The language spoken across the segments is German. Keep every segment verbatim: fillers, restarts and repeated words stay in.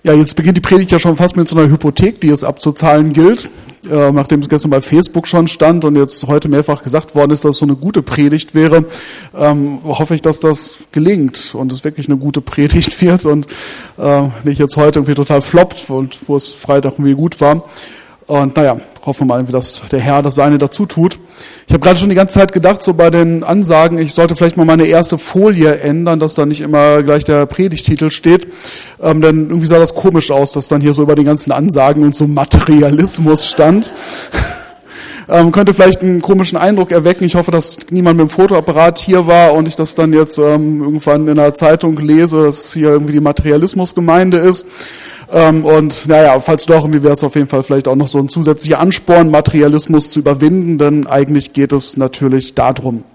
Ja, jetzt beginnt die Predigt ja schon fast mit so einer Hypothek, die es abzuzahlen gilt. Äh, nachdem es gestern bei Facebook schon stand und jetzt heute mehrfach gesagt worden ist, dass es so eine gute Predigt wäre, ähm, hoffe ich, dass das gelingt und es wirklich eine gute Predigt wird und äh, nicht jetzt heute irgendwie total floppt und wo es Freitag irgendwie gut war. Und naja, hoffen wir mal, dass der Herr das Seine dazu tut. Ich habe gerade schon die ganze Zeit gedacht, so bei den Ansagen, ich sollte vielleicht mal meine erste Folie ändern, dass da nicht immer gleich der Predigtitel steht. Ähm, denn irgendwie sah das komisch aus, dass dann hier so über den ganzen Ansagen und so Materialismus stand. ähm, könnte vielleicht einen komischen Eindruck erwecken. Ich hoffe, dass niemand mit dem Fotoapparat hier war und ich das dann jetzt ähm, irgendwann in der Zeitung lese, dass hier irgendwie die Materialismusgemeinde ist. Ähm, und naja, falls doch, irgendwie wäre es auf jeden Fall vielleicht auch noch so ein zusätzlicher Ansporn, Materialismus zu überwinden, denn eigentlich geht es natürlich darum.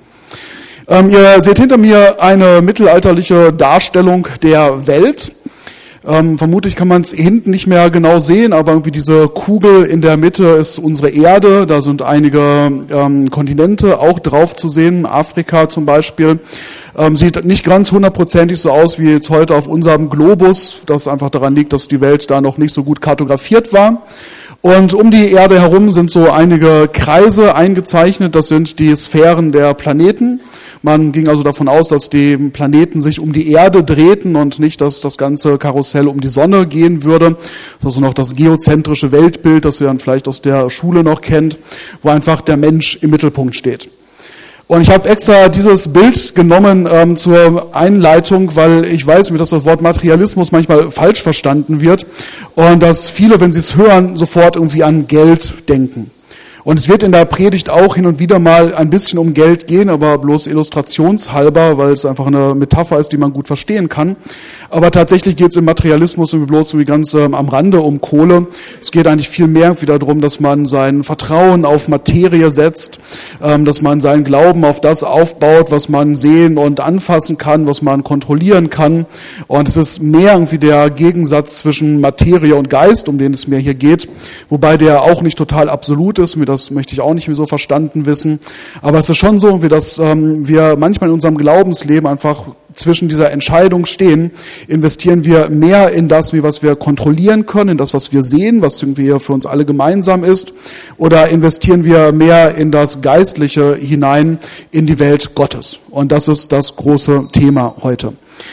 Ähm, ihr seht hinter mir eine mittelalterliche Darstellung der Welt. Ähm, vermutlich kann man es hinten nicht mehr genau sehen, aber irgendwie diese Kugel in der Mitte ist unsere Erde. Da sind einige ähm, Kontinente auch drauf zu sehen, Afrika zum Beispiel. Ähm, sieht nicht ganz hundertprozentig so aus wie jetzt heute auf unserem Globus, das einfach daran liegt, dass die Welt da noch nicht so gut kartografiert war. Und um die Erde herum sind so einige Kreise eingezeichnet, das sind die Sphären der Planeten. Man ging also davon aus, dass die Planeten sich um die Erde drehten und nicht, dass das ganze Karussell um die Sonne gehen würde. Das ist also noch das geozentrische Weltbild, das ihr dann vielleicht aus der Schule noch kennt, wo einfach der Mensch im Mittelpunkt steht. Und ich habe extra dieses Bild genommen ähm, zur Einleitung, weil ich weiß, dass das Wort Materialismus manchmal falsch verstanden wird und dass viele, wenn sie es hören, sofort irgendwie an Geld denken. Und es wird in der Predigt auch hin und wieder mal ein bisschen um Geld gehen, aber bloß illustrationshalber, weil es einfach eine Metapher ist, die man gut verstehen kann. Aber tatsächlich geht es im Materialismus irgendwie bloß irgendwie ganz ähm, am Rande um Kohle. Es geht eigentlich viel mehr wieder darum, dass man sein Vertrauen auf Materie setzt, ähm, dass man seinen Glauben auf das aufbaut, was man sehen und anfassen kann, was man kontrollieren kann. Und es ist mehr irgendwie der Gegensatz zwischen Materie und Geist, um den es mir hier geht, wobei der auch nicht total absolut ist, das Das möchte ich auch nicht mehr so verstanden wissen. Aber es ist schon so, wie dass ähm, wir manchmal in unserem Glaubensleben einfach zwischen dieser Entscheidung stehen, investieren wir mehr in das, wie was wir kontrollieren können, in das, was wir sehen, was irgendwie für uns alle gemeinsam ist, oder investieren wir mehr in das Geistliche hinein, in die Welt Gottes. Und das ist das große Thema heute.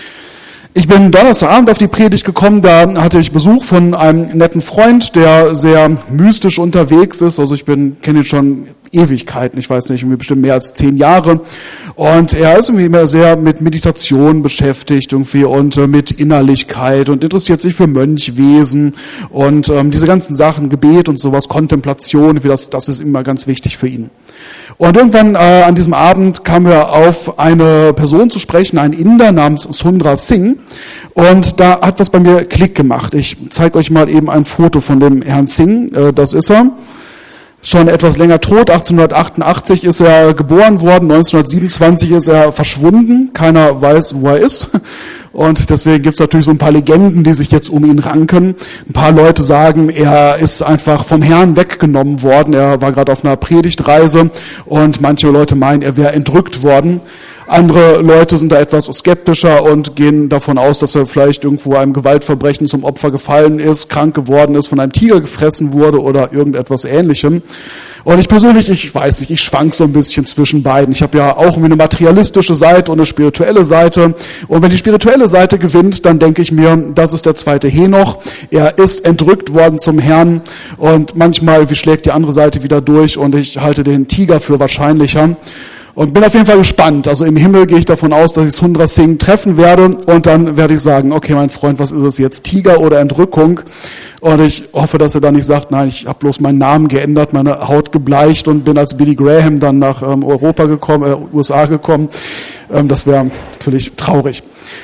Ich bin Donnerstagabend auf die Predigt gekommen, da hatte ich Besuch von einem netten Freund, der sehr mystisch unterwegs ist. Also ich bin kenne ihn schon Ewigkeiten, ich weiß nicht, irgendwie bestimmt mehr als zehn Jahre. Und er ist irgendwie immer sehr mit Meditation beschäftigt irgendwie und äh, mit Innerlichkeit und interessiert sich für Mönchwesen und ähm, diese ganzen Sachen, Gebet und sowas, Kontemplation, wie das, das ist immer ganz wichtig für ihn. Und irgendwann äh, an diesem Abend kamen wir auf eine Person zu sprechen, ein Inder namens Sundar Singh. Und da hat was bei mir Klick gemacht. Ich zeige euch mal eben ein Foto von dem Herrn Singh. Äh, das ist er. Schon etwas länger tot. achtzehnhundertachtundachtzig ist er geboren worden. neunzehnhundertsiebenundzwanzig ist er verschwunden. Keiner weiß, wo er ist. Und deswegen gibt es natürlich so ein paar Legenden, die sich jetzt um ihn ranken. Ein paar Leute sagen, er ist einfach vom Herrn weggenommen worden. Er war gerade auf einer Predigtreise und manche Leute meinen, er wäre entrückt worden. Andere Leute sind da etwas skeptischer und gehen davon aus, dass er vielleicht irgendwo einem Gewaltverbrechen zum Opfer gefallen ist, krank geworden ist, von einem Tiger gefressen wurde oder irgendetwas Ähnlichem. Und ich persönlich, ich weiß nicht, ich schwank so ein bisschen zwischen beiden. Ich habe ja auch irgendwie eine materialistische Seite und eine spirituelle Seite. Und wenn die spirituelle Seite gewinnt, dann denke ich mir, das ist der zweite Henoch. Er ist entrückt worden zum Herrn und manchmal wie schlägt die andere Seite wieder durch und ich halte den Tiger für wahrscheinlicher. Und bin auf jeden Fall gespannt. Also im Himmel gehe ich davon aus, dass ich Sundar Singh treffen werde. Und dann werde ich sagen, okay, mein Freund, was ist es jetzt? Tiger oder Entrückung? Und ich hoffe, dass er dann nicht sagt, nein, ich habe bloß meinen Namen geändert, meine Haut gebleicht und bin als Billy Graham dann nach ähm, Europa gekommen, äh, U S A gekommen. Ähm, das wäre natürlich traurig.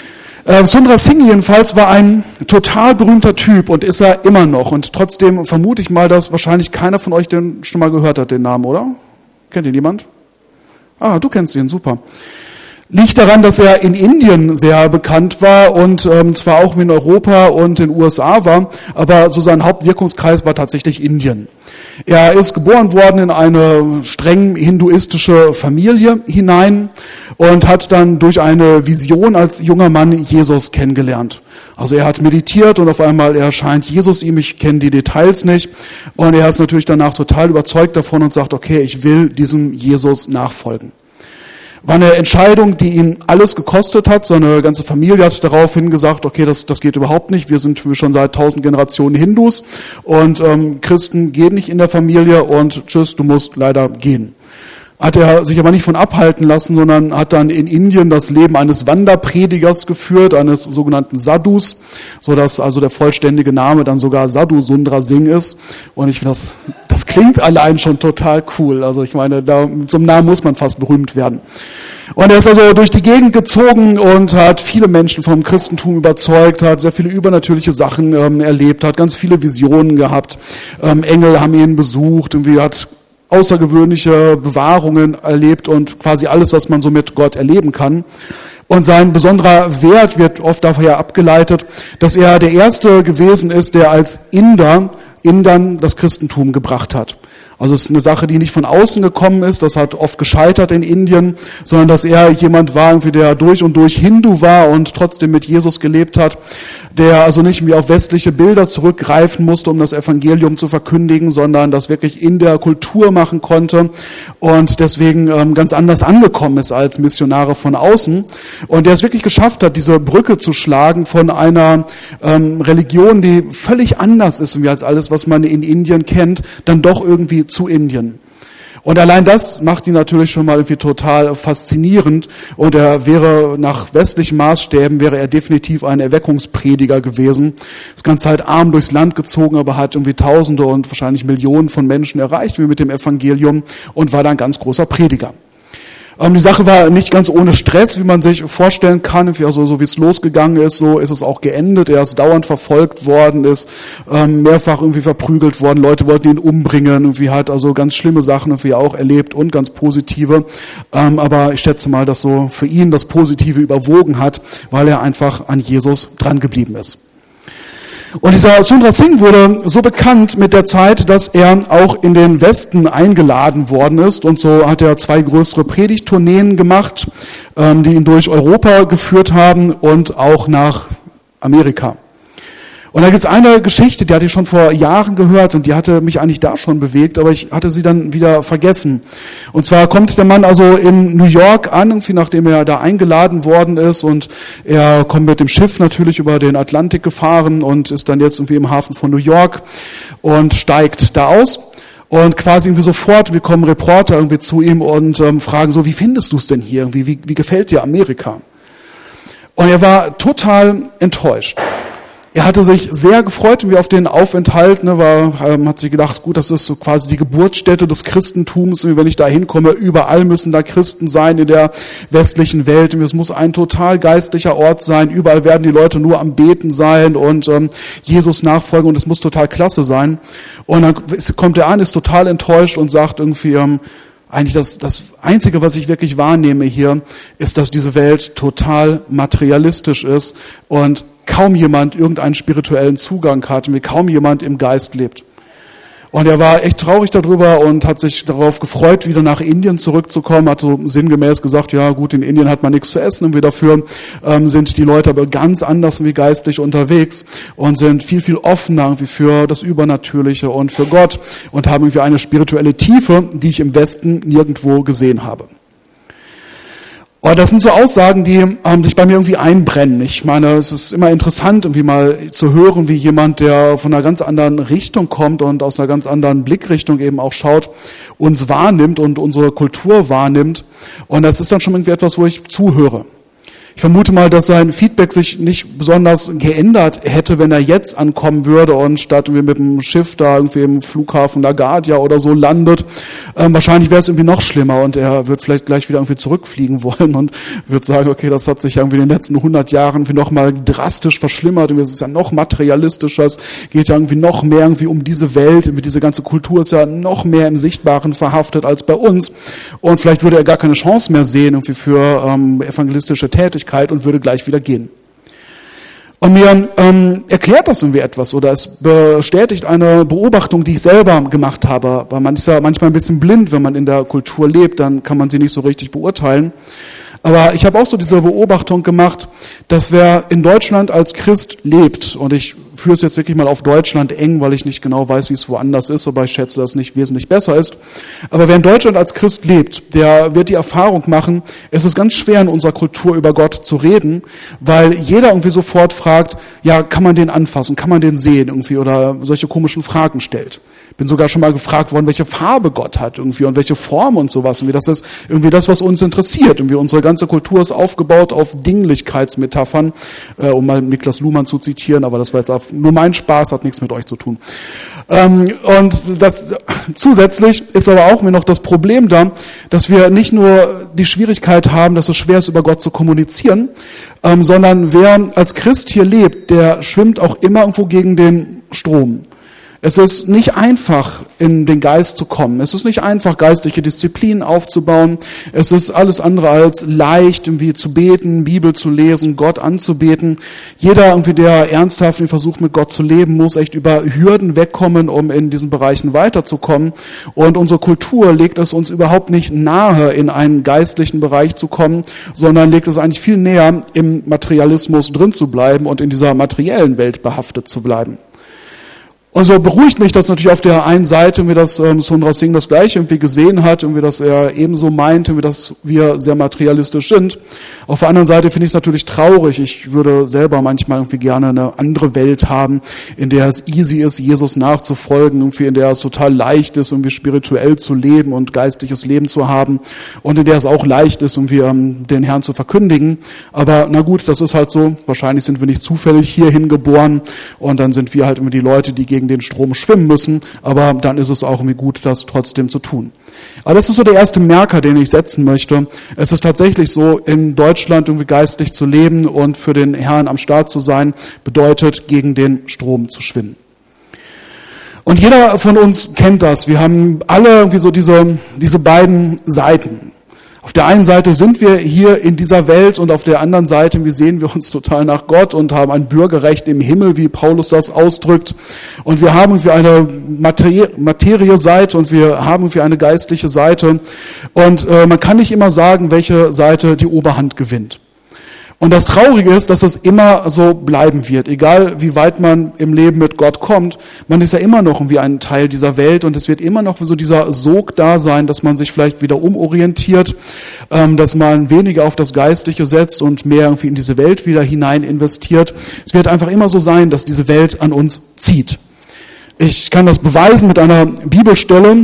Äh, Sundar Singh jedenfalls war ein total berühmter Typ und ist er immer noch. Und trotzdem vermute ich mal, dass wahrscheinlich keiner von euch den schon mal gehört hat, den Namen, oder? Kennt ihn jemand? Ah, du kennst ihn, super. Liegt daran, dass er in Indien sehr bekannt war und ähm, zwar auch in Europa und in den U S A war, aber so sein Hauptwirkungskreis war tatsächlich Indien. Er ist geboren worden in eine streng hinduistische Familie hinein und hat dann durch eine Vision als junger Mann Jesus kennengelernt. Also er hat meditiert und auf einmal erscheint Jesus ihm, ich kenne die Details nicht, und er ist natürlich danach total überzeugt davon und sagt, okay, ich will diesem Jesus nachfolgen. War eine Entscheidung, die ihn alles gekostet hat. Seine ganze Familie hat daraufhin gesagt, okay, das, das geht überhaupt nicht. Wir sind schon seit tausend Generationen Hindus und ähm, Christen gehen nicht in der Familie und tschüss, du musst leider gehen. Hat er sich aber nicht von abhalten lassen, sondern hat dann in Indien das Leben eines Wanderpredigers geführt, eines sogenannten Sadhus, so dass also der vollständige Name dann sogar Sadhu Sundar Singh ist. Und ich finde, das, das klingt allein schon total cool. Also ich meine, da, mit so einem Namen muss man fast berühmt werden. Und er ist also durch die Gegend gezogen und hat viele Menschen vom Christentum überzeugt, hat sehr viele übernatürliche Sachen ähm, erlebt, hat ganz viele Visionen gehabt. Ähm, Engel haben ihn besucht, irgendwie hat außergewöhnliche Bewahrungen erlebt und quasi alles, was man so mit Gott erleben kann. Und sein besonderer Wert wird oft daher abgeleitet, dass er der Erste gewesen ist, der als Inder Indern das Christentum gebracht hat. Also es ist eine Sache, die nicht von außen gekommen ist, das hat oft gescheitert in Indien, sondern dass er jemand war, irgendwie der durch und durch Hindu war und trotzdem mit Jesus gelebt hat, der also nicht wie auf westliche Bilder zurückgreifen musste, um das Evangelium zu verkündigen, sondern das wirklich in der Kultur machen konnte und deswegen ähm, ganz anders angekommen ist als Missionare von außen. Und der es wirklich geschafft hat, diese Brücke zu schlagen von einer ähm, Religion, die völlig anders ist als alles, was man in Indien kennt, dann doch irgendwie zu Indien. Und allein das macht ihn natürlich schon mal irgendwie total faszinierend. Und er wäre nach westlichen Maßstäben, wäre er definitiv ein Erweckungsprediger gewesen. Das ganze Zeit arm durchs Land gezogen, aber hat irgendwie Tausende und wahrscheinlich Millionen von Menschen erreicht, wie mit dem Evangelium, und war dann ganz großer Prediger. Ähm, die Sache war nicht ganz ohne Stress, wie man sich vorstellen kann. Also, so wie es losgegangen ist, so ist es auch geendet. Er ist dauernd verfolgt worden, ist ähm, mehrfach irgendwie verprügelt worden. Leute wollten ihn umbringen. Irgendwie hat also ganz schlimme Sachen irgendwie auch erlebt und ganz positive. Ähm, aber ich schätze mal, dass so für ihn das Positive überwogen hat, weil er einfach an Jesus dran geblieben ist. Und dieser Sundar Singh wurde so bekannt mit der Zeit, dass er auch in den Westen eingeladen worden ist. Und so hat er zwei größere Predigttourneen gemacht, die ihn durch Europa geführt haben und auch nach Amerika. Und da gibt's eine Geschichte, die hatte ich schon vor Jahren gehört und die hatte mich eigentlich da schon bewegt, aber ich hatte sie dann wieder vergessen. Und zwar kommt der Mann also in New York an, irgendwie nachdem er da eingeladen worden ist, und er kommt mit dem Schiff natürlich über den Atlantik gefahren und ist dann jetzt irgendwie im Hafen von New York und steigt da aus. Und quasi irgendwie sofort, wir kommen Reporter irgendwie zu ihm und ähm, fragen so, wie findest du es denn hier? Irgendwie, wie, wie gefällt dir Amerika? Und er war total enttäuscht. Er hatte sich sehr gefreut wie auf den Aufenthalt, ne, war, ähm, hat sich gedacht, gut, das ist so quasi die Geburtsstätte des Christentums, wenn ich da hinkomme, überall müssen da Christen sein in der westlichen Welt, es muss ein total geistlicher Ort sein, überall werden die Leute nur am Beten sein und ähm, Jesus nachfolgen, und es muss total klasse sein. Und dann kommt er an, ist total enttäuscht und sagt irgendwie, ähm, eigentlich das, das Einzige, was ich wirklich wahrnehme hier, ist, dass diese Welt total materialistisch ist und kaum jemand irgendeinen spirituellen Zugang hat und wie kaum jemand im Geist lebt. Und er war echt traurig darüber und hat sich darauf gefreut, wieder nach Indien zurückzukommen, hat so sinngemäß gesagt, ja gut, in Indien hat man nichts zu essen, und wir dafür ähm, sind die Leute aber ganz anders wie geistlich unterwegs und sind viel, viel offener irgendwie für das Übernatürliche und für Gott und haben irgendwie eine spirituelle Tiefe, die ich im Westen nirgendwo gesehen habe. Und das sind so Aussagen, die ähm, sich bei mir irgendwie einbrennen. Ich meine, es ist immer interessant, irgendwie mal zu hören, wie jemand, der von einer ganz anderen Richtung kommt und aus einer ganz anderen Blickrichtung eben auch schaut, uns wahrnimmt und unsere Kultur wahrnimmt. Und das ist dann schon irgendwie etwas, wo ich zuhöre. Ich vermute mal, dass sein Feedback sich nicht besonders geändert hätte, wenn er jetzt ankommen würde und statt irgendwie mit dem Schiff da irgendwie im Flughafen LaGuardia oder so landet. Ähm, wahrscheinlich wäre es irgendwie noch schlimmer und er wird vielleicht gleich wieder irgendwie zurückfliegen wollen und wird sagen, okay, das hat sich irgendwie in den letzten hundert Jahren irgendwie noch mal drastisch verschlimmert und es ist ja noch materialistischer, es geht ja irgendwie noch mehr irgendwie um diese Welt, irgendwie diese ganze Kultur ist ja noch mehr im Sichtbaren verhaftet als bei uns, und vielleicht würde er gar keine Chance mehr sehen irgendwie für ähm, evangelistische Tätigkeit und würde gleich wieder gehen. Und mir ähm, erklärt das irgendwie etwas oder es bestätigt eine Beobachtung, die ich selber gemacht habe. Weil man ist ja manchmal ein bisschen blind, wenn man in der Kultur lebt, dann kann man sie nicht so richtig beurteilen. Aber ich habe auch so diese Beobachtung gemacht, dass wer in Deutschland als Christ lebt, und ich führe es jetzt wirklich mal auf Deutschland eng, weil ich nicht genau weiß, wie es woanders ist, aber ich schätze, dass es nicht wesentlich besser ist. Aber wer in Deutschland als Christ lebt, der wird die Erfahrung machen, es ist ganz schwer in unserer Kultur über Gott zu reden, weil jeder irgendwie sofort fragt, ja, kann man den anfassen, kann man den sehen irgendwie, oder solche komischen Fragen stellt. Bin sogar schon mal gefragt worden, welche Farbe Gott hat irgendwie und welche Form und sowas. Und wie das ist irgendwie das, was uns interessiert. Irgendwie unsere ganze Kultur ist aufgebaut auf Dinglichkeitsmetaphern, äh, um mal Niklas Luhmann zu zitieren, aber das war jetzt auch nur mein Spaß, hat nichts mit euch zu tun. Ähm, und das zusätzlich ist aber auch mir noch das Problem da, dass wir nicht nur die Schwierigkeit haben, dass es schwer ist, über Gott zu kommunizieren, ähm, sondern wer als Christ hier lebt, der schwimmt auch immer irgendwo gegen den Strom. Es ist nicht einfach, in den Geist zu kommen. Es ist nicht einfach, geistliche Disziplinen aufzubauen. Es ist alles andere als leicht, irgendwie zu beten, Bibel zu lesen, Gott anzubeten. Jeder, irgendwie, der ernsthaft versucht, mit Gott zu leben, muss echt über Hürden wegkommen, um in diesen Bereichen weiterzukommen. Und unsere Kultur legt es uns überhaupt nicht nahe, in einen geistlichen Bereich zu kommen, sondern legt es eigentlich viel näher, im Materialismus drin zu bleiben und in dieser materiellen Welt behaftet zu bleiben. Und so beruhigt mich das natürlich auf der einen Seite, irgendwie, dass ähm, Sundar Singh das Gleiche irgendwie gesehen hat, irgendwie, dass er ebenso meint, irgendwie, dass wir sehr materialistisch sind. Auf der anderen Seite finde ich es natürlich traurig. Ich würde selber manchmal irgendwie gerne eine andere Welt haben, in der es easy ist, Jesus nachzufolgen, irgendwie, in der es total leicht ist, irgendwie spirituell zu leben und geistliches Leben zu haben und in der es auch leicht ist, irgendwie ähm, den Herrn zu verkündigen. Aber na gut, das ist halt so. Wahrscheinlich sind wir nicht zufällig hierhin geboren und dann sind wir halt immer die Leute, die gegen den Strom schwimmen müssen, aber dann ist es auch irgendwie gut, das trotzdem zu tun. Aber das ist so der erste Merker, den ich setzen möchte. Es ist tatsächlich so, in Deutschland irgendwie geistlich zu leben und für den Herrn am Start zu sein, bedeutet, gegen den Strom zu schwimmen. Und jeder von uns kennt das. Wir haben alle irgendwie so diese, diese beiden Seiten. Auf der einen Seite sind wir hier in dieser Welt und auf der anderen Seite, wie sehen wir uns total nach Gott und haben ein Bürgerrecht im Himmel, wie Paulus das ausdrückt. Und wir haben irgendwie eine Materie-Seite und wir haben irgendwie eine geistliche Seite. Und äh, man kann nicht immer sagen, welche Seite die Oberhand gewinnt. Und das Traurige ist, dass es immer so bleiben wird. Egal wie weit man im Leben mit Gott kommt, man ist ja immer noch irgendwie ein Teil dieser Welt und es wird immer noch so dieser Sog da sein, dass man sich vielleicht wieder umorientiert, dass man weniger auf das Geistliche setzt und mehr irgendwie in diese Welt wieder hinein investiert. Es wird einfach immer so sein, dass diese Welt an uns zieht. Ich kann das beweisen mit einer Bibelstelle,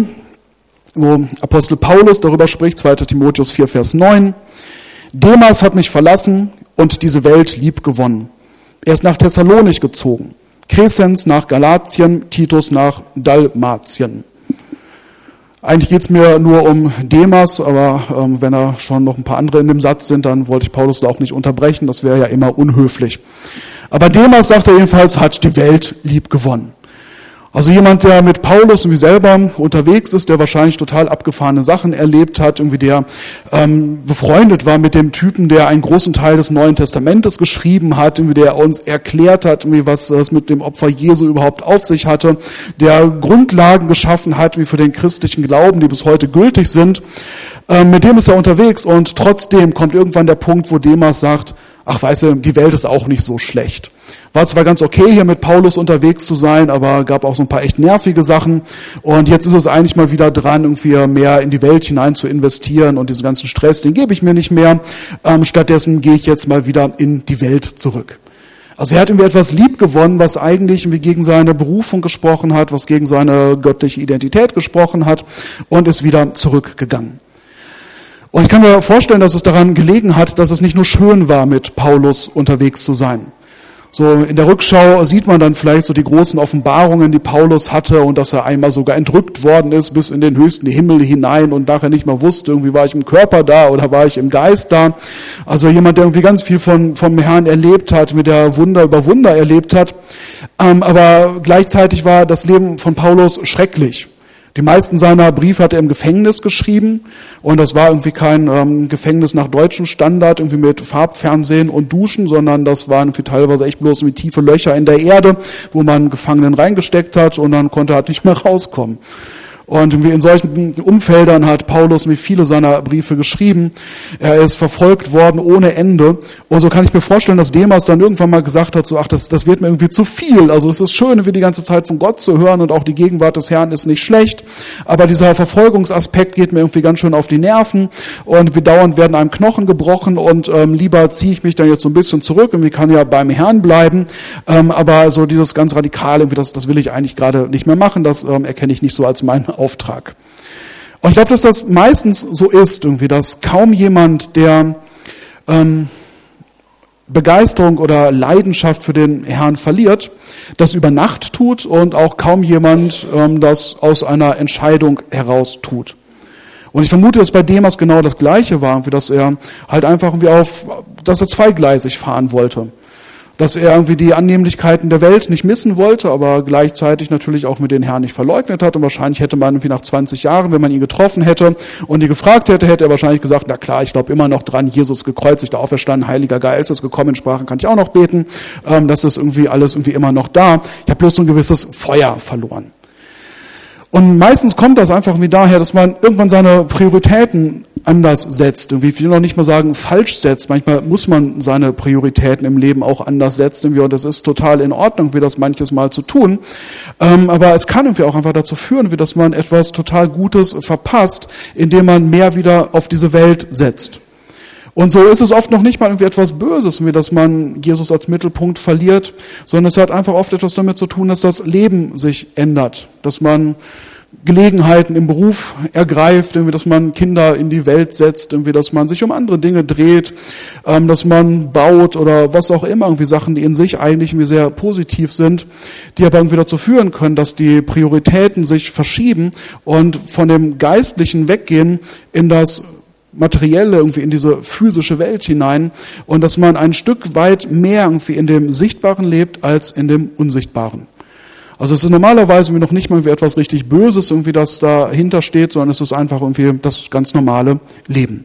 wo Apostel Paulus darüber spricht, zweiter Timotheus vier, Vers neun. Demas hat mich verlassen und diese Welt lieb gewonnen. Er ist nach Thessalonich gezogen, Crescens nach Galatien, Titus nach Dalmatien. Eigentlich geht es mir nur um Demas, aber ähm, wenn da schon noch ein paar andere in dem Satz sind, dann wollte ich Paulus da auch nicht unterbrechen, das wäre ja immer unhöflich. Aber Demas, sagt er jedenfalls, hat die Welt lieb gewonnen. Also jemand, der mit Paulus irgendwie selber unterwegs ist, der wahrscheinlich total abgefahrene Sachen erlebt hat, irgendwie der ähm, befreundet war mit dem Typen, der einen großen Teil des Neuen Testamentes geschrieben hat, irgendwie der uns erklärt hat, irgendwie was es mit dem Opfer Jesu überhaupt auf sich hatte, der Grundlagen geschaffen hat, wie für den christlichen Glauben, die bis heute gültig sind. Ähm, mit dem ist er unterwegs und trotzdem kommt irgendwann der Punkt, wo Demas sagt, ach weißt du, die Welt ist auch nicht so schlecht. War zwar ganz okay, hier mit Paulus unterwegs zu sein, aber gab auch so ein paar echt nervige Sachen. Und jetzt ist es eigentlich mal wieder dran, irgendwie mehr in die Welt hinein zu investieren und diesen ganzen Stress, den gebe ich mir nicht mehr. Ähm, stattdessen gehe ich jetzt mal wieder in die Welt zurück. Also er hat irgendwie etwas lieb gewonnen, was eigentlich irgendwie gegen seine Berufung gesprochen hat, was gegen seine göttliche Identität gesprochen hat und ist wieder zurückgegangen. Und ich kann mir vorstellen, dass es daran gelegen hat, dass es nicht nur schön war, mit Paulus unterwegs zu sein. So in der Rückschau sieht man dann vielleicht so die großen Offenbarungen, die Paulus hatte und dass er einmal sogar entrückt worden ist bis in den höchsten Himmel hinein und nachher nicht mehr wusste, irgendwie war ich im Körper da oder war ich im Geist da. Also jemand, der irgendwie ganz viel von, vom Herrn erlebt hat, mit der Wunder über Wunder erlebt hat. Ähm, aber gleichzeitig war das Leben von Paulus schrecklich. Die meisten seiner Briefe hat er im Gefängnis geschrieben und das war irgendwie kein ähm, Gefängnis nach deutschem Standard, irgendwie mit Farbfernsehen und Duschen, sondern das waren irgendwie teilweise echt bloß irgendwie tiefe Löcher in der Erde, wo man Gefangenen reingesteckt hat und dann konnte er halt nicht mehr rauskommen. Und in solchen Umfeldern hat Paulus wie viele seiner Briefe geschrieben. Er ist verfolgt worden ohne Ende. Und so kann ich mir vorstellen, dass Demas dann irgendwann mal gesagt hat, so, ach, das, das wird mir irgendwie zu viel. Also es ist schön, wie die ganze Zeit von Gott zu hören und auch die Gegenwart des Herrn ist nicht schlecht. Aber dieser Verfolgungsaspekt geht mir irgendwie ganz schön auf die Nerven. Und wie dauernd werden einem Knochen gebrochen und ähm, lieber ziehe ich mich dann jetzt so ein bisschen zurück. Irgendwie kann ja beim Herrn bleiben. Ähm, aber so dieses ganz Radikale, irgendwie das, das will ich eigentlich gerade nicht mehr machen. Das ähm, erkenne ich nicht so als meinen Auftrag. Und ich glaube, dass das meistens so ist, irgendwie, dass kaum jemand, der ähm, Begeisterung oder Leidenschaft für den Herrn verliert, das über Nacht tut und auch kaum jemand ähm, das aus einer Entscheidung heraus tut. Und ich vermute, dass bei Demas genau das Gleiche war, irgendwie, dass er halt einfach irgendwie auf, dass er zweigleisig fahren wollte. Dass er irgendwie die Annehmlichkeiten der Welt nicht missen wollte, aber gleichzeitig natürlich auch mit den Herrn nicht verleugnet hat. Und wahrscheinlich hätte man irgendwie nach zwanzig Jahren, wenn man ihn getroffen hätte und ihn gefragt hätte, hätte er wahrscheinlich gesagt, na klar, ich glaube immer noch dran, Jesus gekreuzigt, auferstanden, Heiliger Geist ist gekommen, in Sprachen kann ich auch noch beten. Ähm, das ist irgendwie alles irgendwie immer noch da. Ich habe bloß so ein gewisses Feuer verloren. Und meistens kommt das einfach wie daher, dass man irgendwann seine Prioritäten anders setzt. Irgendwie, ich will noch nicht mal sagen, falsch setzt. Manchmal muss man seine Prioritäten im Leben auch anders setzen. Und das ist total in Ordnung, wie das manches Mal zu tun. Aber es kann irgendwie auch einfach dazu führen, wie dass man etwas total Gutes verpasst, indem man mehr wieder auf diese Welt setzt. Und so ist es oft noch nicht mal irgendwie etwas Böses, wie dass man Jesus als Mittelpunkt verliert, sondern es hat einfach oft etwas damit zu tun, dass das Leben sich ändert, dass man Gelegenheiten im Beruf ergreift, irgendwie, dass man Kinder in die Welt setzt, irgendwie, dass man sich um andere Dinge dreht, ähm, dass man baut oder was auch immer, irgendwie Sachen, die in sich eigentlich irgendwie sehr positiv sind, die aber irgendwie dazu führen können, dass die Prioritäten sich verschieben und von dem Geistlichen weggehen in das Materielle, irgendwie in diese physische Welt hinein und dass man ein Stück weit mehr irgendwie in dem Sichtbaren lebt als in dem Unsichtbaren. Also es ist normalerweise noch nicht mal irgendwie etwas richtig Böses, irgendwie das dahinter steht, sondern es ist einfach irgendwie das ganz normale Leben.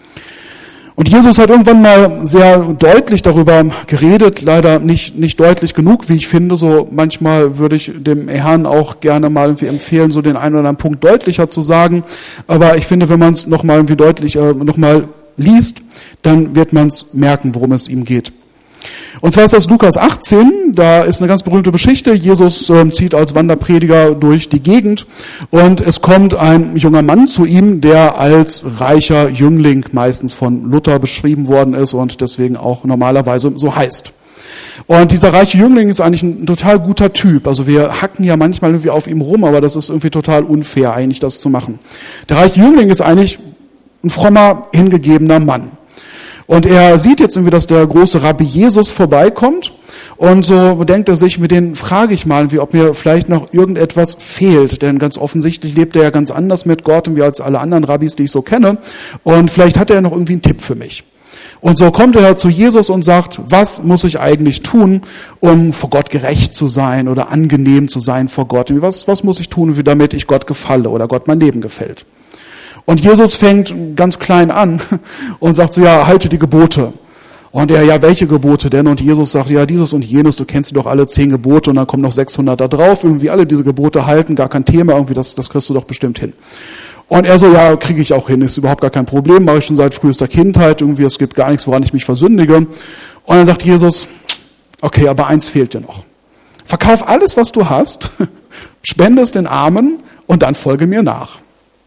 Und Jesus hat irgendwann mal sehr deutlich darüber geredet, leider nicht nicht deutlich genug, wie ich finde. So manchmal würde ich dem Herrn auch gerne mal irgendwie empfehlen, so den einen oder anderen Punkt deutlicher zu sagen. Aber ich finde, wenn man es nochmal irgendwie deutlich äh, nochmal liest, dann wird man es merken, worum es ihm geht. Und zwar ist das Lukas achtzehn, da ist eine ganz berühmte Geschichte. Jesus äh, zieht als Wanderprediger durch die Gegend und es kommt ein junger Mann zu ihm, der als reicher Jüngling meistens von Luther beschrieben worden ist und deswegen auch normalerweise so heißt. Und dieser reiche Jüngling ist eigentlich ein total guter Typ. Also wir hacken ja manchmal irgendwie auf ihm rum, aber das ist irgendwie total unfair eigentlich, das zu machen. Der reiche Jüngling ist eigentlich ein frommer, hingegebener Mann. Und er sieht jetzt irgendwie, dass der große Rabbi Jesus vorbeikommt und so denkt er sich, mit denen frage ich mal, wie ob mir vielleicht noch irgendetwas fehlt, denn ganz offensichtlich lebt er ja ganz anders mit Gott wie als alle anderen Rabbis, die ich so kenne und vielleicht hat er noch irgendwie einen Tipp für mich. Und so kommt er zu Jesus und sagt, was muss ich eigentlich tun, um vor Gott gerecht zu sein oder angenehm zu sein vor Gott? Was, was muss ich tun, damit ich Gott gefalle oder Gott mein Leben gefällt? Und Jesus fängt ganz klein an und sagt so, ja, halte die Gebote. Und er, ja, welche Gebote denn? Und Jesus sagt, ja, dieses und jenes, du kennst doch alle zehn Gebote und dann kommen noch sechshundert da drauf. Irgendwie alle diese Gebote halten, gar kein Thema, irgendwie das, das kriegst du doch bestimmt hin. Und er so, ja, kriege ich auch hin, ist überhaupt gar kein Problem, mache ich schon seit frühester Kindheit, irgendwie, es gibt gar nichts, woran ich mich versündige. Und dann sagt Jesus, okay, aber eins fehlt dir noch. Verkauf alles, was du hast, spende es den Armen und dann folge mir nach.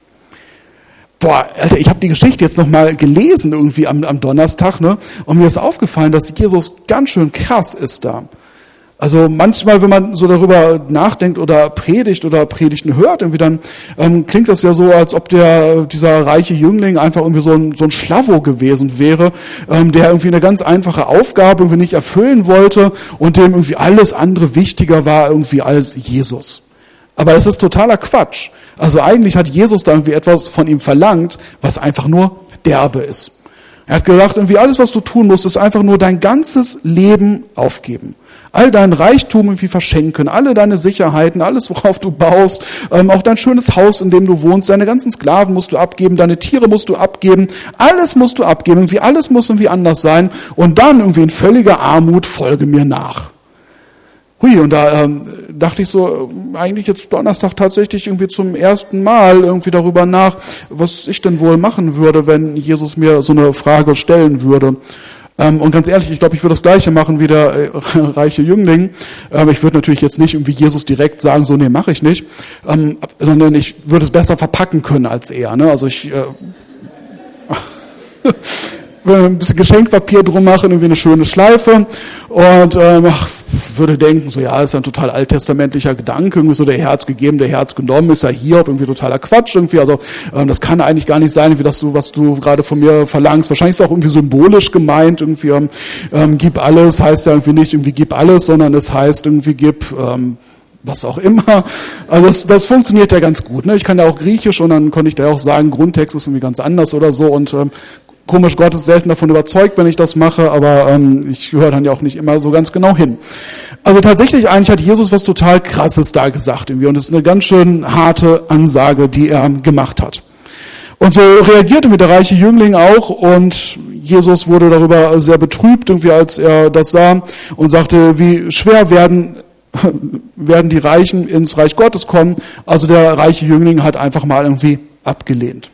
Boah, Alter, ich habe die Geschichte jetzt nochmal gelesen irgendwie am, am Donnerstag, ne? Und mir ist aufgefallen, dass Jesus ganz schön krass ist da. Also manchmal, wenn man so darüber nachdenkt oder predigt oder Predigten hört, irgendwie dann ähm, klingt das ja so, als ob der dieser reiche Jüngling einfach irgendwie so ein, so ein Schlawwo gewesen wäre, ähm, der irgendwie eine ganz einfache Aufgabe irgendwie nicht erfüllen wollte und dem irgendwie alles andere wichtiger war irgendwie als Jesus. Aber es ist totaler Quatsch. Also eigentlich hat Jesus da irgendwie etwas von ihm verlangt, was einfach nur derbe ist. Er hat gedacht, irgendwie alles, was du tun musst, ist einfach nur dein ganzes Leben aufgeben. All dein Reichtum irgendwie verschenken, alle deine Sicherheiten, alles, worauf du baust, ähm, auch dein schönes Haus, in dem du wohnst, deine ganzen Sklaven musst du abgeben, deine Tiere musst du abgeben, alles musst du abgeben, irgendwie alles muss irgendwie anders sein und dann irgendwie in völliger Armut folge mir nach. Hui, und da ähm, dachte ich so, eigentlich jetzt Donnerstag tatsächlich irgendwie zum ersten Mal irgendwie darüber nach, was ich denn wohl machen würde, wenn Jesus mir so eine Frage stellen würde. Ähm, und ganz ehrlich, ich glaube, ich würde das Gleiche machen wie der äh, reiche Jüngling. Ähm, ich würde natürlich jetzt nicht irgendwie Jesus direkt sagen, so, nee, mache ich nicht, ähm, sondern ich würde es besser verpacken können als er. Ne? Also ich äh, ein bisschen Geschenkpapier drum machen, irgendwie eine schöne Schleife und ähm, würde denken, so ja, ist ein total alttestamentlicher Gedanke, irgendwie so der Herr hat's gegeben, der Herr hat's genommen, ist ja Hiob, irgendwie totaler Quatsch, irgendwie, also ähm, das kann eigentlich gar nicht sein, wie das du, was du gerade von mir verlangst. Wahrscheinlich ist es auch irgendwie symbolisch gemeint, irgendwie ähm, ähm, gib alles, heißt ja irgendwie nicht irgendwie gib alles, sondern es heißt irgendwie gib ähm, was auch immer. Also das, das funktioniert ja ganz gut. Ne? Ich kann ja auch Griechisch und dann konnte ich da auch sagen, Grundtext ist irgendwie ganz anders oder so und ähm, komisch, Gott ist selten davon überzeugt, wenn ich das mache, aber ähm, ich höre dann ja auch nicht immer so ganz genau hin. Also tatsächlich eigentlich hat Jesus was total Krasses da gesagt irgendwie und es ist eine ganz schön harte Ansage, die er gemacht hat. Und so reagierte mit der reiche Jüngling auch und Jesus wurde darüber sehr betrübt, irgendwie als er das sah und sagte, wie schwer werden werden die Reichen ins Reich Gottes kommen. Also der reiche Jüngling hat einfach mal irgendwie abgelehnt.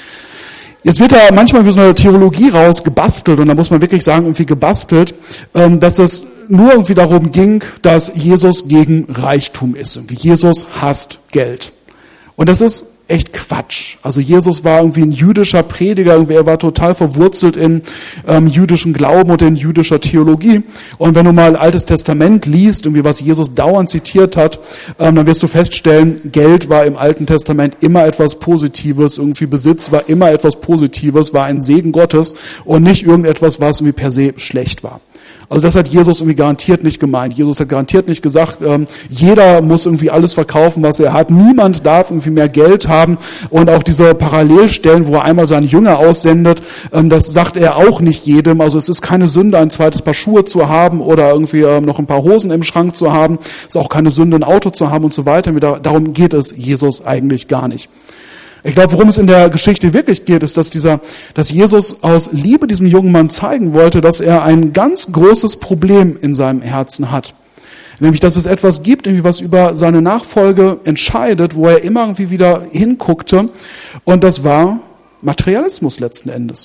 Jetzt wird da manchmal wie so eine Theologie rausgebastelt und da muss man wirklich sagen, irgendwie gebastelt, dass es nur irgendwie darum ging, dass Jesus gegen Reichtum ist. Irgendwie Jesus hasst Geld. Und das ist echt Quatsch. Also Jesus war irgendwie ein jüdischer Prediger, irgendwie er war total verwurzelt in ähm, jüdischen Glauben und in jüdischer Theologie. Und wenn du mal Altes Testament liest, irgendwie was Jesus dauernd zitiert hat, ähm, dann wirst du feststellen, Geld war im Alten Testament immer etwas Positives, irgendwie Besitz war immer etwas Positives, war ein Segen Gottes und nicht irgendetwas, was irgendwie per se schlecht war. Also das hat Jesus irgendwie garantiert nicht gemeint. Jesus hat garantiert nicht gesagt, ähm, jeder muss irgendwie alles verkaufen, was er hat. Niemand darf irgendwie mehr Geld haben. Und auch diese Parallelstellen, wo er einmal seine Jünger aussendet, ähm, das sagt er auch nicht jedem. Also es ist keine Sünde, ein zweites Paar Schuhe zu haben oder irgendwie ähm, noch ein paar Hosen im Schrank zu haben. Es ist auch keine Sünde, ein Auto zu haben und so weiter. Darum geht es Jesus eigentlich gar nicht. Ich glaube, worum es in der Geschichte wirklich geht, ist, dass dieser, dass Jesus aus Liebe diesem jungen Mann zeigen wollte, dass er ein ganz großes Problem in seinem Herzen hat. Nämlich, dass es etwas gibt, irgendwie was über seine Nachfolge entscheidet, wo er immer irgendwie wieder hinguckte. Und das war Materialismus letzten Endes.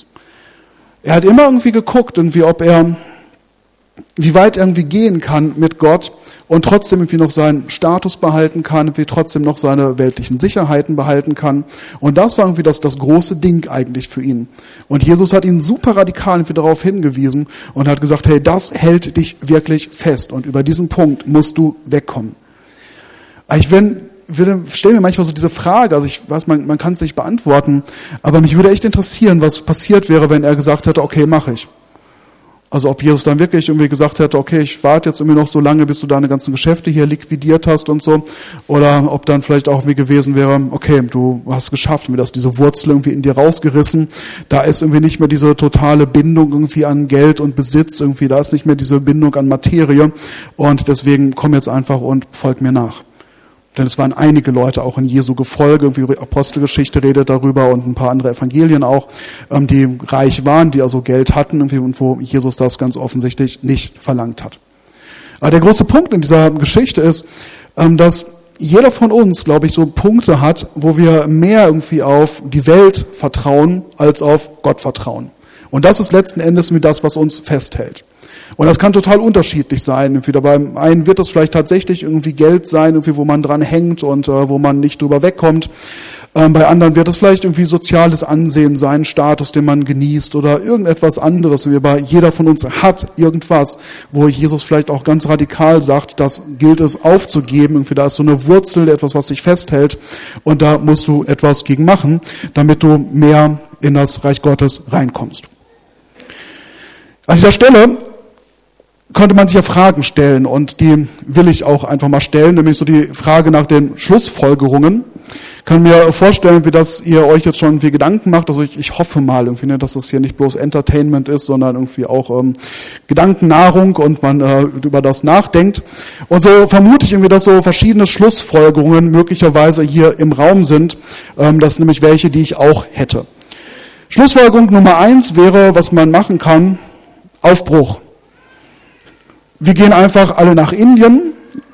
Er hat immer irgendwie geguckt, irgendwie, ob er, wie weit er irgendwie gehen kann mit Gott und trotzdem irgendwie noch seinen Status behalten kann, irgendwie trotzdem noch seine weltlichen Sicherheiten behalten kann. Und das war irgendwie das, das große Ding eigentlich für ihn. Und Jesus hat ihn super radikal irgendwie darauf hingewiesen und hat gesagt, hey, das hält dich wirklich fest und über diesen Punkt musst du wegkommen. Ich wenn, würde, stelle mir manchmal so diese Frage, also ich weiß, man, man kann es nicht beantworten, aber mich würde echt interessieren, was passiert wäre, wenn er gesagt hätte, okay, mache ich. Also ob Jesus dann wirklich irgendwie gesagt hätte, okay, ich warte jetzt irgendwie noch so lange, bis du deine ganzen Geschäfte hier liquidiert hast und so. Oder ob dann vielleicht auch irgendwie gewesen wäre, okay, du hast geschafft, irgendwie, dass diese Wurzel irgendwie in dir rausgerissen. Da ist irgendwie nicht mehr diese totale Bindung irgendwie an Geld und Besitz irgendwie. Da ist nicht mehr diese Bindung an Materie. Und deswegen komm jetzt einfach und folg mir nach. Denn es waren einige Leute auch in Jesu Gefolge, irgendwie Apostelgeschichte redet darüber und ein paar andere Evangelien auch, die reich waren, die also Geld hatten irgendwie und wo Jesus das ganz offensichtlich nicht verlangt hat. Aber der große Punkt in dieser Geschichte ist, dass jeder von uns, glaube ich, so Punkte hat, wo wir mehr irgendwie auf die Welt vertrauen als auf Gott vertrauen. Und das ist letzten Endes mit das, was uns festhält. Und das kann total unterschiedlich sein. Irgendwie beim einen wird es vielleicht tatsächlich irgendwie Geld sein, irgendwie wo man dran hängt und äh, wo man nicht drüber wegkommt. Ähm, bei anderen wird es vielleicht irgendwie soziales Ansehen sein, Status, den man genießt oder irgendetwas anderes. Und bei jeder von uns hat irgendwas, wo Jesus vielleicht auch ganz radikal sagt, das gilt es aufzugeben. Irgendwie da ist so eine Wurzel, etwas, was sich festhält. Und da musst du etwas gegen machen, damit du mehr in das Reich Gottes reinkommst. An dieser Stelle konnte man sich ja Fragen stellen und die will ich auch einfach mal stellen, nämlich so die Frage nach den Schlussfolgerungen. Ich kann mir vorstellen, wie das ihr euch jetzt schon irgendwie Gedanken macht. Also ich, ich hoffe mal irgendwie, ne, dass das hier nicht bloß Entertainment ist, sondern irgendwie auch ähm, Gedankennahrung und man äh, über das nachdenkt. Und so vermute ich irgendwie, dass so verschiedene Schlussfolgerungen möglicherweise hier im Raum sind. Ähm, das sind nämlich welche, die ich auch hätte. Schlussfolgerung Nummer eins wäre, was man machen kann, Aufbruch. Wir gehen einfach alle nach Indien,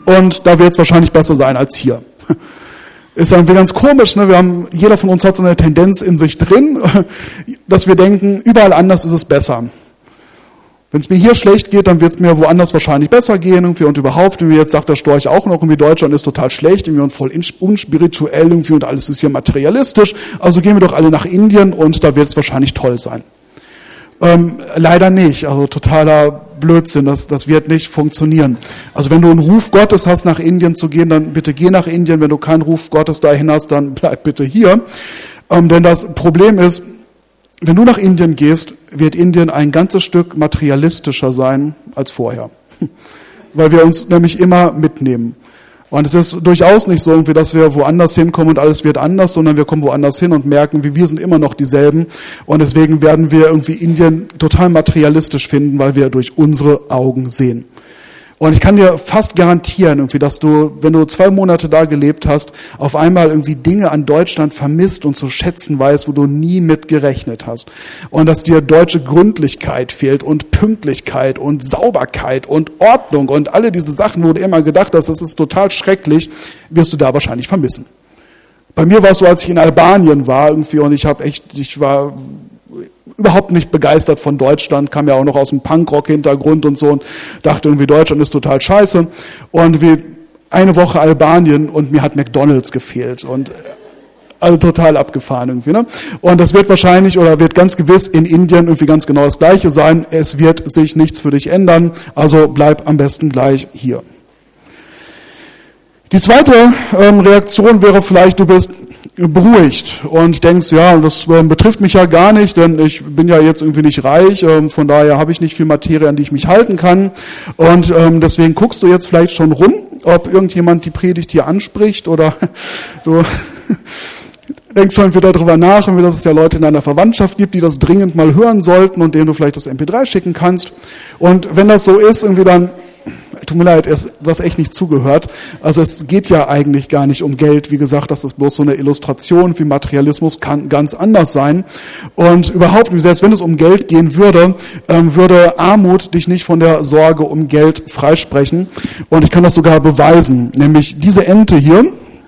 und da wird es wahrscheinlich besser sein als hier. Ist irgendwie ganz komisch, ne? Wir haben, jeder von uns hat so eine Tendenz in sich drin, dass wir denken, überall anders ist es besser. Wenn es mir hier schlecht geht, dann wird es mir woanders wahrscheinlich besser gehen irgendwie und überhaupt. Irgendwie jetzt sagt der Storch auch noch, irgendwie Deutschland ist total schlecht irgendwie und voll unspirituell irgendwie und alles ist hier materialistisch. Also gehen wir doch alle nach Indien und da wird es wahrscheinlich toll sein. Ähm, leider nicht, also totaler Blödsinn, das, das wird nicht funktionieren. Also wenn du einen Ruf Gottes hast, nach Indien zu gehen, dann bitte geh nach Indien. Wenn du keinen Ruf Gottes dahin hast, dann bleib bitte hier. Ähm, denn das Problem ist, wenn du nach Indien gehst, wird Indien ein ganzes Stück materialistischer sein als vorher. Weil wir uns nämlich immer mitnehmen. Und es ist durchaus nicht so, irgendwie, dass wir woanders hinkommen und alles wird anders, sondern wir kommen woanders hin und merken, wie wir sind immer noch dieselben. Und deswegen werden wir irgendwie Indien total materialistisch finden, weil wir durch unsere Augen sehen. Und ich kann dir fast garantieren, irgendwie, dass du, wenn du zwei Monate da gelebt hast, auf einmal irgendwie Dinge an Deutschland vermisst und zu schätzen weißt, wo du nie mit gerechnet hast. Und dass dir deutsche Gründlichkeit fehlt und Pünktlichkeit und Sauberkeit und Ordnung und alle diese Sachen, wo du immer gedacht hast, das ist total schrecklich, wirst du da wahrscheinlich vermissen. Bei mir war es so, als ich in Albanien war irgendwie und ich habe echt, ich war überhaupt nicht begeistert von Deutschland, kam ja auch noch aus dem Punkrock-Hintergrund und so und dachte irgendwie, Deutschland ist total scheiße. Und wie eine Woche Albanien und mir hat McDonald's gefehlt und also total abgefahren irgendwie, ne? Und das wird wahrscheinlich oder wird ganz gewiss in Indien irgendwie ganz genau das Gleiche sein. Es wird sich nichts für dich ändern, also bleib am besten gleich hier. Die zweite ähm, Reaktion wäre vielleicht, du bist beruhigt und denkst, ja, das äh, betrifft mich ja gar nicht, denn ich bin ja jetzt irgendwie nicht reich, ähm, von daher habe ich nicht viel Materie, an die ich mich halten kann und ähm, deswegen guckst du jetzt vielleicht schon rum, ob irgendjemand die Predigt hier anspricht oder du denkst schon wieder darüber nach, dass es ja Leute in deiner Verwandtschaft gibt, die das dringend mal hören sollten und denen du vielleicht das M P drei schicken kannst. Und wenn das so ist, irgendwie dann, tut mir leid, du hast echt nicht zugehört. Also es geht ja eigentlich gar nicht um Geld. Wie gesagt, das ist bloß so eine Illustration, wie Materialismus kann ganz anders sein. Und überhaupt, selbst wenn es um Geld gehen würde, ähm, würde Armut dich nicht von der Sorge um Geld freisprechen. Und ich kann das sogar beweisen. Nämlich diese Ente hier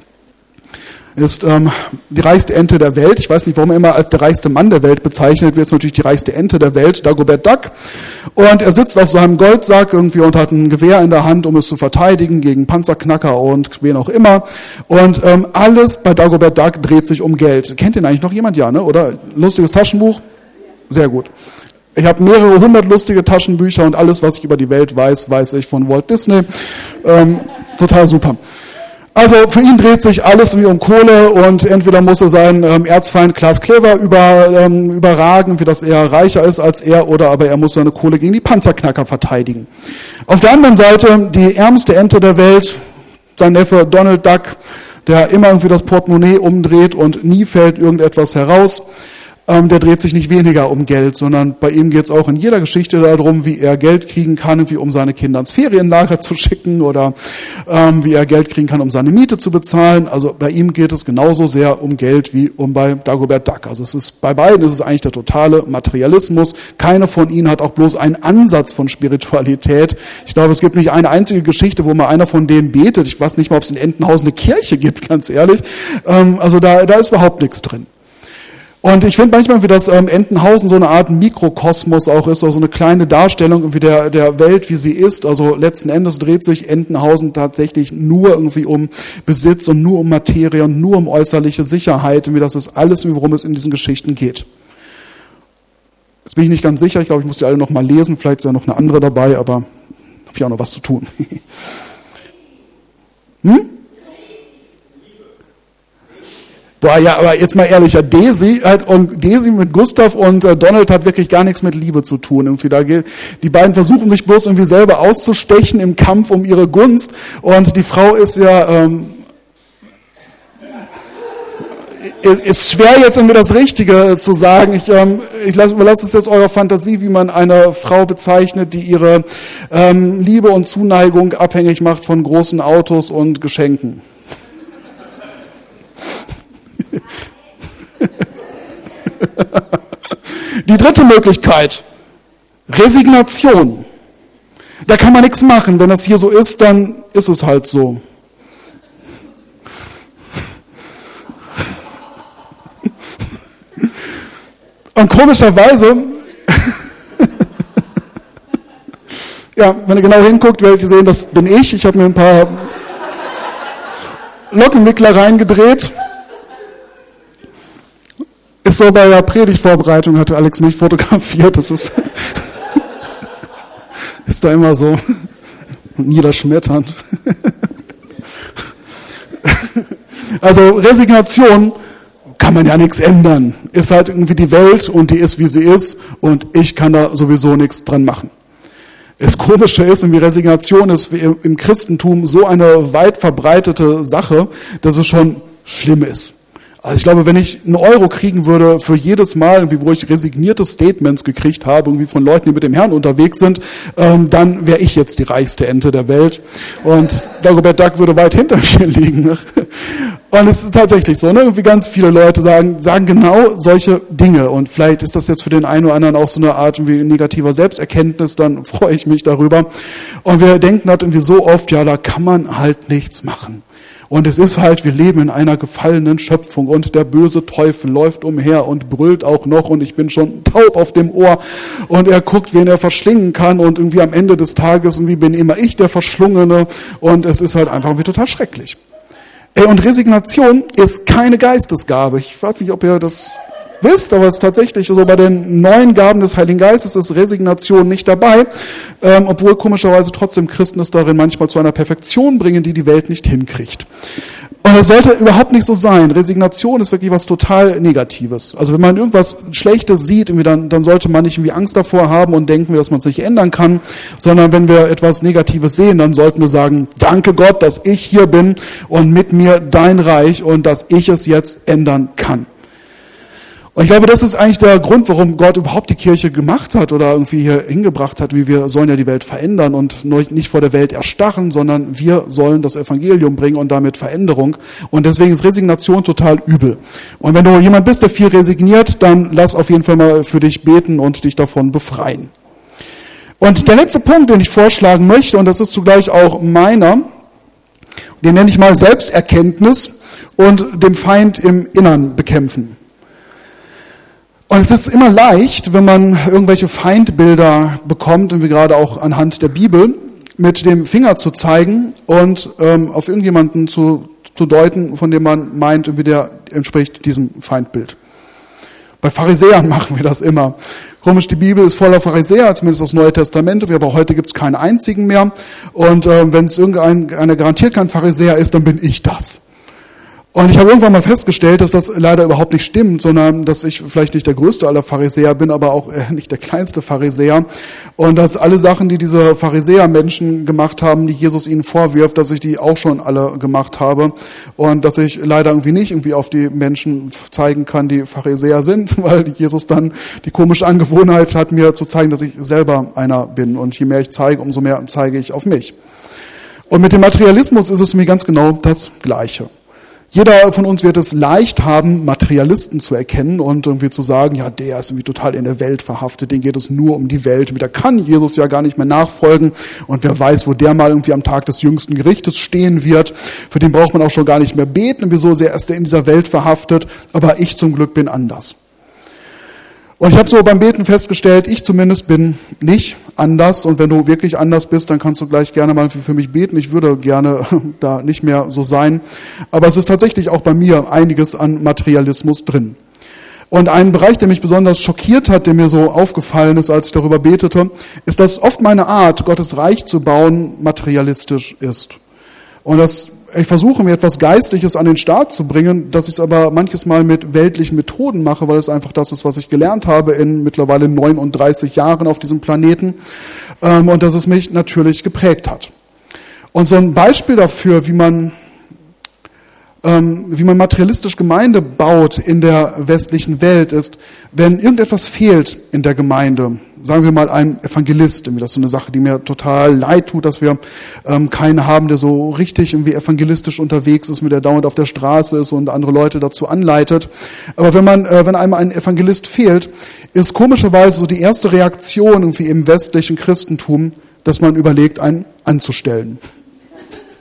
ist ähm, die reichste Ente der Welt. Ich weiß nicht, warum er immer als der reichste Mann der Welt bezeichnet wird. Ist natürlich die reichste Ente der Welt, Dagobert Duck. Und er sitzt auf seinem Goldsack irgendwie und hat ein Gewehr in der Hand, um es zu verteidigen gegen Panzerknacker und wen auch immer. Und ähm, alles bei Dagobert Duck dreht sich um Geld. Kennt den eigentlich noch jemand? Ja, ne? Oder? Lustiges Taschenbuch? Sehr gut. Ich habe mehrere hundert lustige Taschenbücher und alles, was ich über die Welt weiß, weiß ich von Walt Disney. Ähm, total super. Also für ihn dreht sich alles wie um Kohle und entweder muss er seinen ähm, Erzfeind Klaas Kleber über, ähm, überragen, wie das er reicher ist als er, oder aber er muss seine Kohle gegen die Panzerknacker verteidigen. Auf der anderen Seite die ärmste Ente der Welt, sein Neffe Donald Duck, der immer irgendwie das Portemonnaie umdreht und nie fällt irgendetwas heraus. Ähm, der dreht sich nicht weniger um Geld, sondern bei ihm geht es auch in jeder Geschichte darum, wie er Geld kriegen kann, wie um seine Kinder ins Ferienlager zu schicken oder ähm, wie er Geld kriegen kann, um seine Miete zu bezahlen. Also bei ihm geht es genauso sehr um Geld wie um bei Dagobert Duck. Also es ist bei beiden ist es eigentlich der totale Materialismus. Keine von ihnen hat auch bloß einen Ansatz von Spiritualität. Ich glaube, es gibt nicht eine einzige Geschichte, wo mal einer von denen betet. Ich weiß nicht mal, ob es in Entenhausen eine Kirche gibt, ganz ehrlich. Ähm, also da, da ist überhaupt nichts drin. Und ich finde manchmal, wie das ähm, Entenhausen so eine Art Mikrokosmos auch ist, also so eine kleine Darstellung irgendwie der, der Welt, wie sie ist. Also letzten Endes dreht sich Entenhausen tatsächlich nur irgendwie um Besitz und nur um Materie und nur um äußerliche Sicherheit. Und wie das ist alles, worum es in diesen Geschichten geht. Jetzt bin ich nicht ganz sicher, ich glaube, ich muss die alle noch mal lesen, vielleicht ist ja noch eine andere dabei, aber habe ich auch noch was zu tun. hm? Boah, ja, aber jetzt mal ehrlich, ja, Daisy hat, und Daisy mit Gustav und äh, Donald hat wirklich gar nichts mit Liebe zu tun. Irgendwie da geht, die beiden versuchen sich bloß irgendwie selber auszustechen im Kampf um ihre Gunst und die Frau ist ja, ähm, ist schwer jetzt irgendwie das Richtige zu sagen. Ich, ähm, ich lasse, überlasse es jetzt eurer Fantasie, wie man eine Frau bezeichnet, die ihre ähm, Liebe und Zuneigung abhängig macht von großen Autos und Geschenken. Die dritte Möglichkeit, Resignation. Da kann man nichts machen. Wenn das hier so ist, dann ist es halt so. Und komischerweise, ja, wenn ihr genau hinguckt, werdet ihr sehen, das bin ich. Ich habe mir ein paar Lockenwickler reingedreht. Ist so bei der Predigtvorbereitung, hatte Alex mich fotografiert. Das ist, ist da immer so niederschmetternd. Also Resignation kann man ja nichts ändern. Ist halt irgendwie die Welt und die ist, wie sie ist und ich kann da sowieso nichts dran machen. Das Komische ist, irgendwie Resignation ist im Christentum so eine weit verbreitete Sache, dass es schon schlimm ist. Also ich glaube, wenn ich einen Euro kriegen würde für jedes Mal, irgendwie, wo ich resignierte Statements gekriegt habe, irgendwie von Leuten, die mit dem Herrn unterwegs sind, ähm, dann wäre ich jetzt die reichste Ente der Welt. Und Dagobert Duck würde weit hinter mir liegen. Und es ist tatsächlich so, ne? Irgendwie ganz viele Leute sagen, sagen genau solche Dinge. Und vielleicht ist das jetzt für den einen oder anderen auch so eine Art irgendwie negativer Selbsterkenntnis, dann freue ich mich darüber. Und wir denken halt irgendwie so oft, ja, da kann man halt nichts machen. Und es ist halt, wir leben in einer gefallenen Schöpfung und der böse Teufel läuft umher und brüllt auch noch und ich bin schon taub auf dem Ohr und er guckt, wen er verschlingen kann und irgendwie am Ende des Tages irgendwie bin immer ich der Verschlungene und es ist halt einfach irgendwie total schrecklich. Ey, und Resignation ist keine Geistesgabe. Ich weiß nicht, ob ihr das wisst, aber es ist tatsächlich so, bei den neuen Gaben des Heiligen Geistes ist Resignation nicht dabei, ähm, obwohl komischerweise trotzdem Christen es darin manchmal zu einer Perfektion bringen, die die Welt nicht hinkriegt. Und es sollte überhaupt nicht so sein. Resignation ist wirklich was total Negatives. Also wenn man irgendwas Schlechtes sieht, irgendwie dann, dann sollte man nicht irgendwie Angst davor haben und denken, dass man es nicht ändern kann, sondern wenn wir etwas Negatives sehen, dann sollten wir sagen, danke Gott, dass ich hier bin und mit mir dein Reich und dass ich es jetzt ändern kann. Und ich glaube, das ist eigentlich der Grund, warum Gott überhaupt die Kirche gemacht hat oder irgendwie hier hingebracht hat, wie wir sollen ja die Welt verändern und nicht vor der Welt erstarren, sondern wir sollen das Evangelium bringen und damit Veränderung. Und deswegen ist Resignation total übel. Und wenn du jemand bist, der viel resigniert, dann lass auf jeden Fall mal für dich beten und dich davon befreien. Und der letzte Punkt, den ich vorschlagen möchte, und das ist zugleich auch meiner, den nenne ich mal Selbsterkenntnis und dem Feind im Innern bekämpfen. Und es ist immer leicht, wenn man irgendwelche Feindbilder bekommt, und wir gerade auch anhand der Bibel, mit dem Finger zu zeigen und ähm, auf irgendjemanden zu, zu deuten, von dem man meint, irgendwie der entspricht diesem Feindbild. Bei Pharisäern machen wir das immer. Komisch, die Bibel ist voller Pharisäer, zumindest das Neue Testament, aber heute gibt es keinen einzigen mehr. Und äh, wenn es irgendeiner garantiert kein Pharisäer ist, dann bin ich das. Und ich habe irgendwann mal festgestellt, dass das leider überhaupt nicht stimmt, sondern dass ich vielleicht nicht der größte aller Pharisäer bin, aber auch äh, nicht der kleinste Pharisäer. Und dass alle Sachen, die diese Pharisäer-Menschen gemacht haben, die Jesus ihnen vorwirft, dass ich die auch schon alle gemacht habe. Und dass ich leider irgendwie nicht irgendwie auf die Menschen zeigen kann, die Pharisäer sind, weil Jesus dann die komische Angewohnheit hat, mir zu zeigen, dass ich selber einer bin. Und je mehr ich zeige, umso mehr zeige ich auf mich. Und mit dem Materialismus ist es mir ganz genau das Gleiche. Jeder von uns wird es leicht haben, Materialisten zu erkennen und irgendwie zu sagen, ja, der ist irgendwie total in der Welt verhaftet, den geht es nur um die Welt. Da kann Jesus ja gar nicht mehr nachfolgen und wer weiß, wo der mal irgendwie am Tag des jüngsten Gerichtes stehen wird. Für den braucht man auch schon gar nicht mehr beten, wieso sehr ist er in dieser Welt verhaftet, aber ich zum Glück bin anders. Und ich habe so beim Beten festgestellt, ich zumindest bin nicht anders. Und wenn du wirklich anders bist, dann kannst du gleich gerne mal für mich beten. Ich würde gerne da nicht mehr so sein. Aber es ist tatsächlich auch bei mir einiges an Materialismus drin. Und ein Bereich, der mich besonders schockiert hat, der mir so aufgefallen ist, als ich darüber betete, ist, dass oft meine Art, Gottes Reich zu bauen, materialistisch ist. Und das Ich versuche mir etwas Geistliches an den Start zu bringen, dass ich es aber manches Mal mit weltlichen Methoden mache, weil es einfach das ist, was ich gelernt habe in mittlerweile neununddreißig Jahren auf diesem Planeten ähm, und dass es mich natürlich geprägt hat. Und so ein Beispiel dafür, wie man ähm, wie man materialistisch Gemeinde baut in der westlichen Welt ist, wenn irgendetwas fehlt in der Gemeinde, sagen wir mal ein Evangelist, das ist so eine Sache, die mir total leid tut, dass wir ähm, keinen haben, der so richtig irgendwie evangelistisch unterwegs ist, mit der dauernd auf der Straße ist und andere Leute dazu anleitet. Aber wenn man, äh, wenn einem ein Evangelist fehlt, ist komischerweise so die erste Reaktion irgendwie im westlichen Christentum, dass man überlegt, einen anzustellen.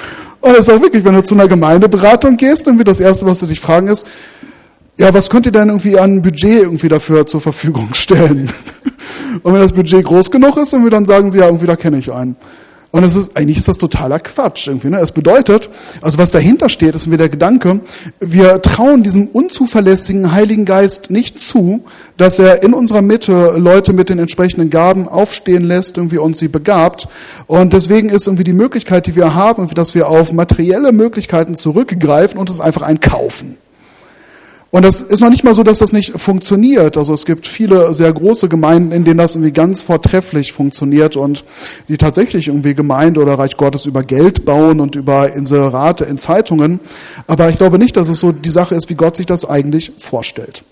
Und das ist auch wirklich, wenn du zu einer Gemeindeberatung gehst, irgendwie das Erste, was du dich fragen ist, ja, was könnt ihr denn irgendwie an Budget irgendwie dafür zur Verfügung stellen? Und wenn das Budget groß genug ist, irgendwie dann sagen sie, ja, irgendwie da kenne ich einen. Und es ist, eigentlich ist das totaler Quatsch irgendwie, ne? Es bedeutet, also was dahinter steht, ist mir der Gedanke, wir trauen diesem unzuverlässigen Heiligen Geist nicht zu, dass er in unserer Mitte Leute mit den entsprechenden Gaben aufstehen lässt, irgendwie und sie begabt. Und deswegen ist irgendwie die Möglichkeit, die wir haben, irgendwie, dass wir auf materielle Möglichkeiten zurückgreifen und es einfach einkaufen. Und das ist noch nicht mal so, dass das nicht funktioniert. Also es gibt viele sehr große Gemeinden, in denen das irgendwie ganz vortrefflich funktioniert und die tatsächlich irgendwie Gemeinde oder Reich Gottes über Geld bauen und über Inserate in Zeitungen. Aber ich glaube nicht, dass es so die Sache ist, wie Gott sich das eigentlich vorstellt.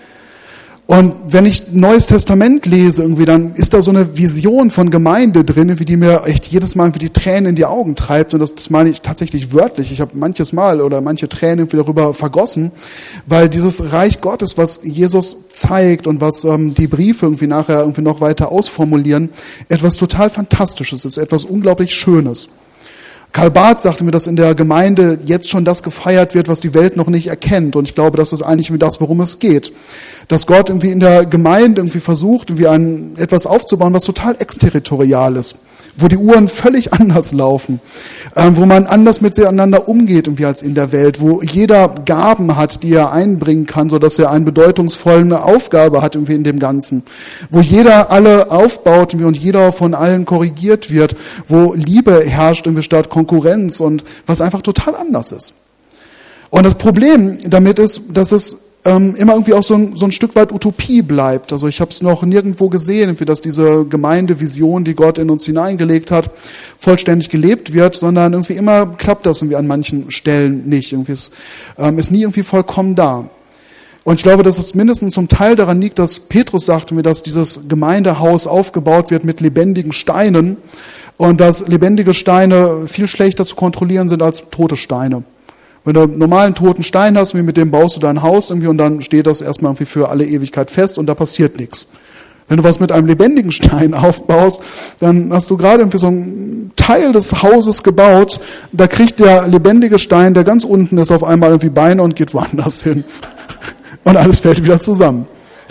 Und wenn ich Neues Testament lese, irgendwie, dann ist da so eine Vision von Gemeinde drin, wie die mir echt jedes Mal irgendwie die Tränen in die Augen treibt. Und das, das meine ich tatsächlich wörtlich. Ich habe manches Mal oder manche Tränen irgendwie darüber vergossen, weil dieses Reich Gottes, was Jesus zeigt und was ähm, die Briefe irgendwie nachher irgendwie noch weiter ausformulieren, etwas total Fantastisches ist, etwas unglaublich Schönes. Karl Barth sagte mir, dass in der Gemeinde jetzt schon das gefeiert wird, was die Welt noch nicht erkennt. Und ich glaube, das ist eigentlich das, worum es geht. Dass Gott irgendwie in der Gemeinde irgendwie versucht, irgendwie ein, etwas aufzubauen, was total exterritorial ist. Wo die Uhren völlig anders laufen, ähm, wo man anders miteinander umgeht irgendwie als in der Welt, wo jeder Gaben hat, die er einbringen kann, so dass er eine bedeutungsvolle Aufgabe hat irgendwie in dem Ganzen, wo jeder alle aufbaut irgendwie und jeder von allen korrigiert wird, wo Liebe herrscht irgendwie statt Konkurrenz und was einfach total anders ist. Und das Problem damit ist, dass es Ähm, immer irgendwie auch so ein, so ein Stück weit Utopie bleibt. Also ich habe es noch nirgendwo gesehen, wie dass diese Gemeindevision, die Gott in uns hineingelegt hat, vollständig gelebt wird, sondern irgendwie immer klappt das irgendwie an manchen Stellen nicht. Irgendwie ist, ähm, ist nie irgendwie vollkommen da. Und ich glaube, dass es mindestens zum Teil daran liegt, dass Petrus sagte mir, dass dieses Gemeindehaus aufgebaut wird mit lebendigen Steinen und dass lebendige Steine viel schlechter zu kontrollieren sind als tote Steine. Wenn du einen normalen toten Stein hast, wie mit dem baust du dein Haus irgendwie und dann steht das erstmal irgendwie für alle Ewigkeit fest und da passiert nichts. Wenn du was mit einem lebendigen Stein aufbaust, dann hast du gerade irgendwie so einen Teil des Hauses gebaut, da kriegt der lebendige Stein, der ganz unten ist, auf einmal irgendwie Beine und geht woanders hin. Und alles fällt wieder zusammen.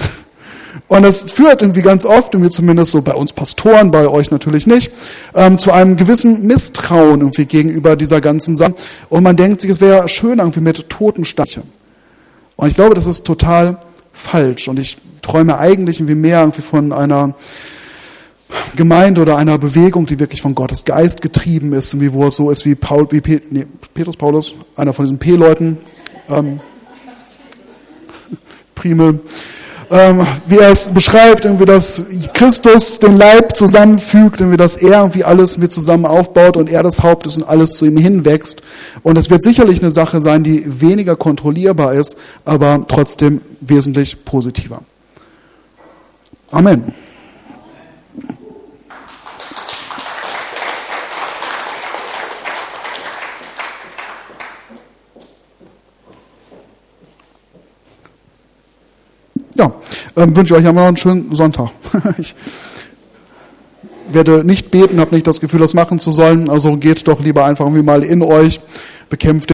Und das führt irgendwie ganz oft, irgendwie zumindest so bei uns Pastoren, bei euch natürlich nicht, ähm, zu einem gewissen Misstrauen irgendwie gegenüber dieser ganzen Sache. Und man denkt sich, es wäre schön irgendwie mit toten Steinen. Und ich glaube, das ist total falsch. Und ich träume eigentlich irgendwie mehr irgendwie von einer Gemeinde oder einer Bewegung, die wirklich von Gottes Geist getrieben ist, irgendwie, wo es so ist wie Paul, wie Pe, nee, Petrus Paulus, einer von diesen P-Leuten, ähm, Primel, Ähm, wie er es beschreibt, irgendwie, dass Christus den Leib zusammenfügt, irgendwie, dass er irgendwie alles mit zusammen aufbaut und er das Haupt ist und alles zu ihm hinwächst. Und es wird sicherlich eine Sache sein, die weniger kontrollierbar ist, aber trotzdem wesentlich positiver. Amen. Ja, ähm, wünsche euch aber noch einen schönen Sonntag. Ich werde nicht beten, habe nicht das Gefühl, das machen zu sollen. Also geht doch lieber einfach irgendwie mal in euch, bekämpft